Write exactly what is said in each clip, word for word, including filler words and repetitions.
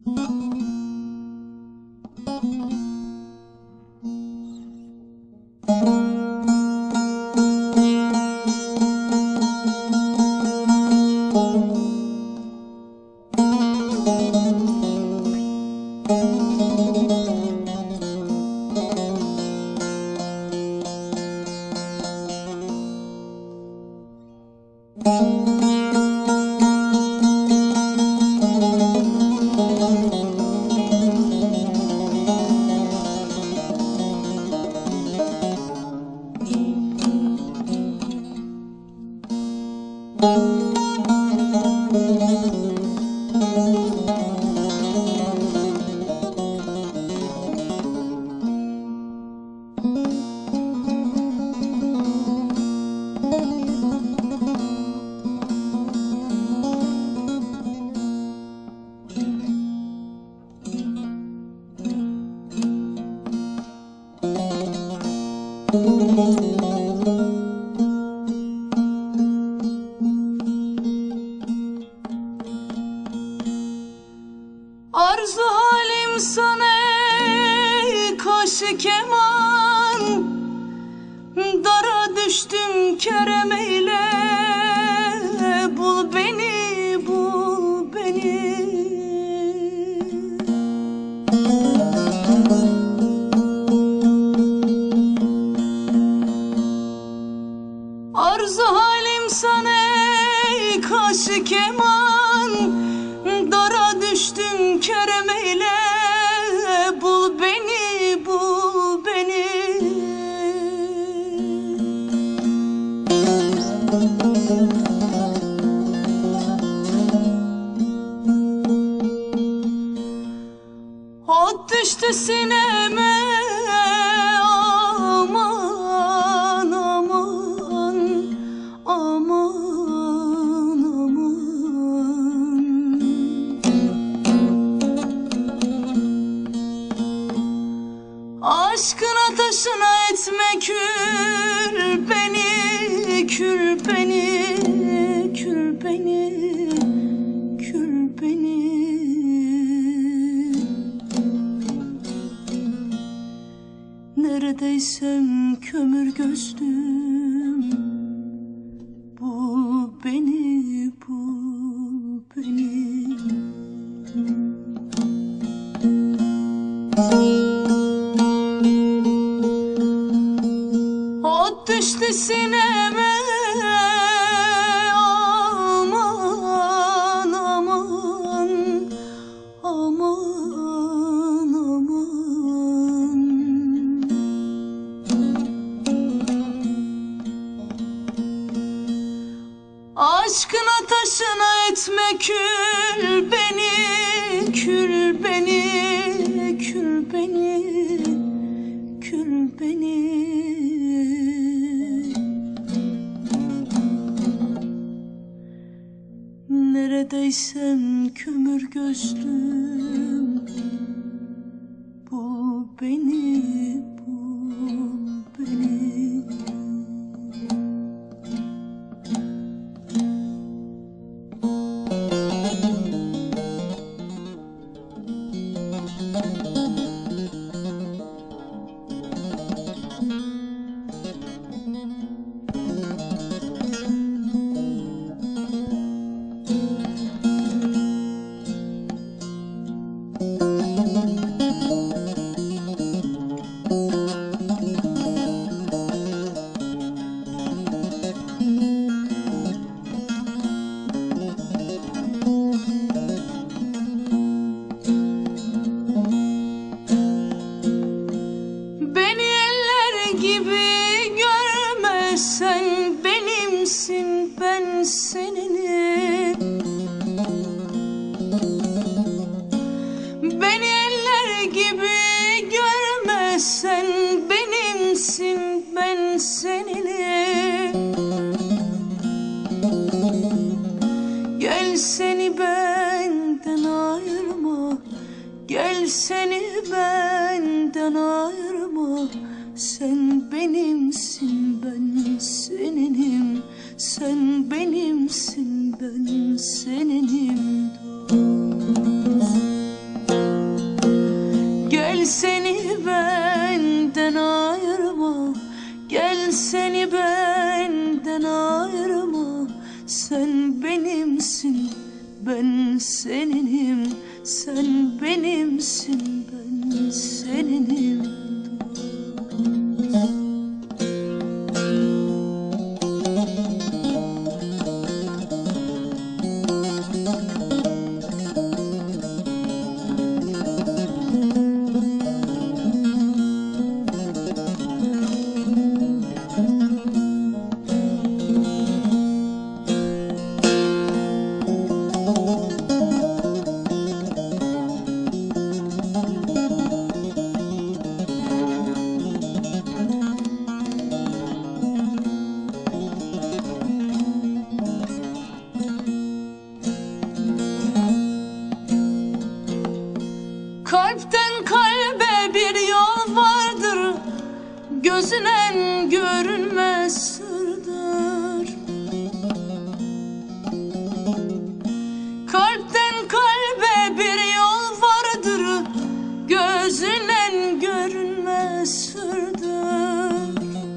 Arzu halim sana ey kaşı keman, dara düştüm kerem eyle, bul beni, bul beni. Arzu halim sana ey kaşı keman, dara düştüm kerem eyle, bul beni, bul beni. Ot düştü sineme, aman aman aman aman. Aşkın ateşine etme kül beni, kül beni, kül beni, kül beni. Neredeysem kömür gözlüm, bul beni, bul beni. Ot düştü sineme, aman aman aman aman. Aşkın ateşine etme kül beni, kül beni, kül beni, kül beni. Neredeysem kömür gözlüm, bul beni, bul beni. Sen benimsin, ben seninim. Beni eller gibi görme, sen benimsin, ben seninim. Gel seni benden ayırma, gel seni benden ayırma. Sen benimsin, ben seninim. Sen benimsin, ben seninim. Dost. ben seninim. Sen benimsin, ben seninim. Kalpten kalbe bir yol vardır, gözünen görünmez sırdır. Kalpten kalbe bir yol vardır, gözünen görünmez sırdır.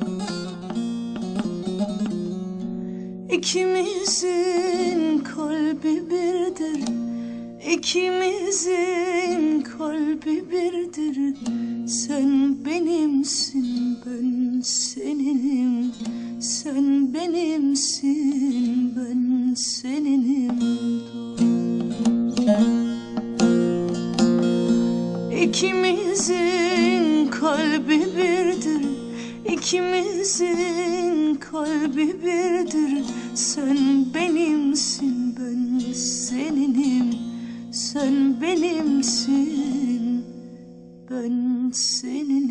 İkimizin kalbi birdir, İkimizin kalbi birdir. Sen benimsin, ben seninim. Sen benimsin, ben seninim. İkimizin kalbi birdir, İkimizin kalbi birdir. Sen benimsin, ben seninim. Sen benimsin, ben senin.